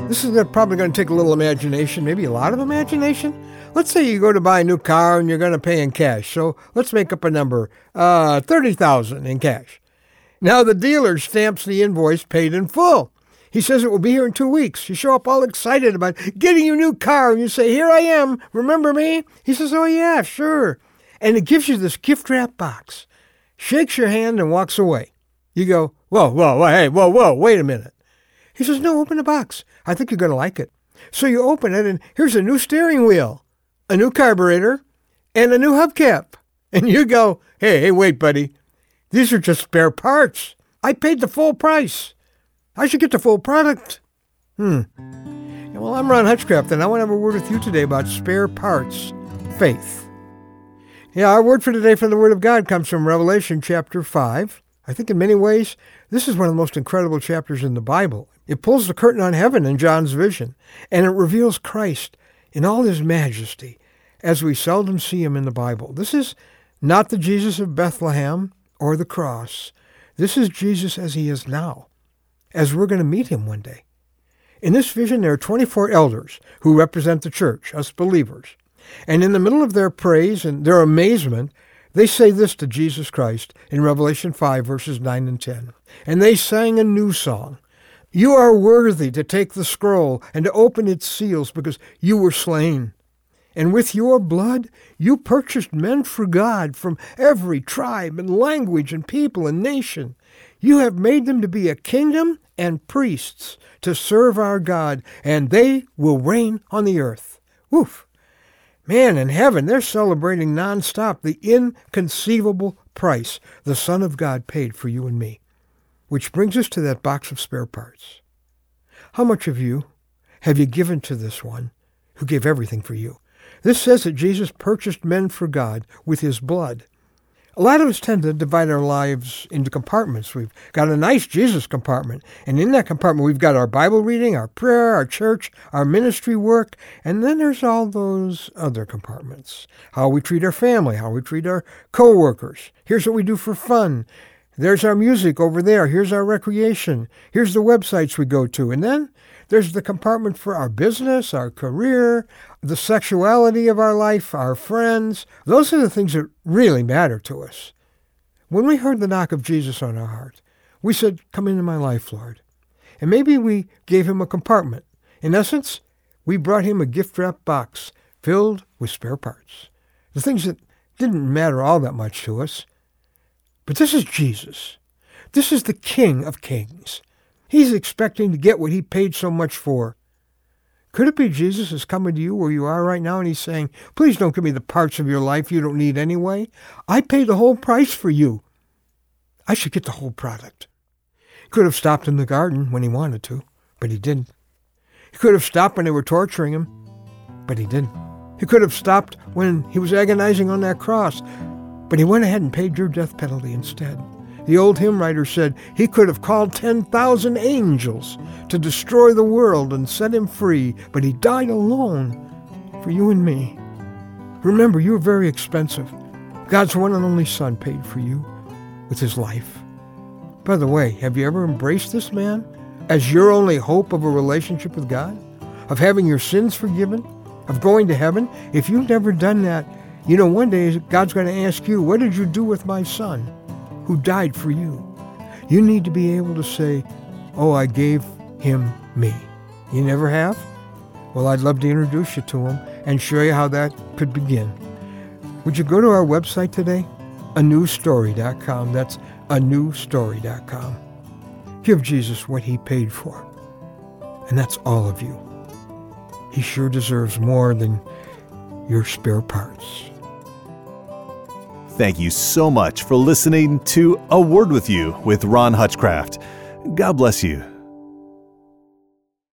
This is probably going to take a little imagination, maybe a lot of imagination. Let's say you go to buy a new car and you're going to pay in cash. So let's make up a number, $30,000 in cash. Now the dealer stamps the invoice paid in full. He says it will be here in 2 weeks. You show up all excited about getting your new car and you say, here I am, remember me? He says, oh yeah, sure. And it gives you this gift wrap box, shakes your hand and walks away. You go, whoa, wait a minute. He says, no, open the box. I think you're going to like it. So you open it and here's a new steering wheel, a new carburetor, and a new hubcap. And you go, hey, wait, buddy. These are just spare parts. I paid the full price. I should get the full product. Well, I'm Ron Hutchcraft, and I want to have a word with you today about spare parts, faith. Yeah, our word for today from the Word of God comes from Revelation chapter 5. I think in many ways, this is one of the most incredible chapters in the Bible. It pulls the curtain on heaven in John's vision, and it reveals Christ in all his majesty, as we seldom see him in the Bible. This is not the Jesus of Bethlehem or the cross. This is Jesus as he is now, as we're going to meet him one day. In this vision, there are 24 elders who represent the church, us believers. And in the middle of their praise and their amazement, they say this to Jesus Christ in Revelation 5, verses 9 and 10. And they sang a new song. You are worthy to take the scroll and to open its seals because you were slain. And with your blood, you purchased men for God from every tribe and language and people and nation. You have made them to be a kingdom and priests to serve our God, and they will reign on the earth. Woof. Man, in heaven, they're celebrating nonstop the inconceivable price the Son of God paid for you and me. Which brings us to that box of spare parts. How much of you have you given to this one who gave everything for you? This says that Jesus purchased men for God with his blood. A lot of us tend to divide our lives into compartments. We've got a nice Jesus compartment, and in that compartment we've got our Bible reading, our prayer, our church, our ministry work, and then there's all those other compartments. How we treat our family, how we treat our co-workers. Here's what we do for fun. There's our music over there. Here's our recreation. Here's the websites we go to. And then there's the compartment for our business, our career, the sexuality of our life, our friends. Those are the things that really matter to us. When we heard the knock of Jesus on our heart, we said, come into my life, Lord. And maybe we gave him a compartment. In essence, we brought him a gift wrap box filled with spare parts. The things that didn't matter all that much to us. But this is Jesus. This is the King of Kings. He's expecting to get what he paid so much for. Could it be Jesus is coming to you where you are right now and he's saying, please don't give me the parts of your life you don't need anyway. I paid the whole price for you. I should get the whole product. He could have stopped in the garden when he wanted to, but he didn't. He could have stopped when they were torturing him, but he didn't. He could have stopped when he was agonizing on that cross, but he went ahead and paid your death penalty instead. The old hymn writer said he could have called 10,000 angels to destroy the world and set him free, but he died alone for you and me. Remember, you're very expensive. God's one and only Son paid for you with his life. By the way, have you ever embraced this man as your only hope of a relationship with God, of having your sins forgiven, of going to heaven? If you've never done that, you know, one day God's going to ask you, what did you do with my son who died for you? You need to be able to say, oh, I gave him me. You never have? Well, I'd love to introduce you to him and show you how that could begin. Would you go to our website today? anewstory.com. That's anewstory.com. Give Jesus what he paid for. And that's all of you. He sure deserves more than your spare parts. Thank you so much for listening to A Word With You with Ron Hutchcraft. God bless you.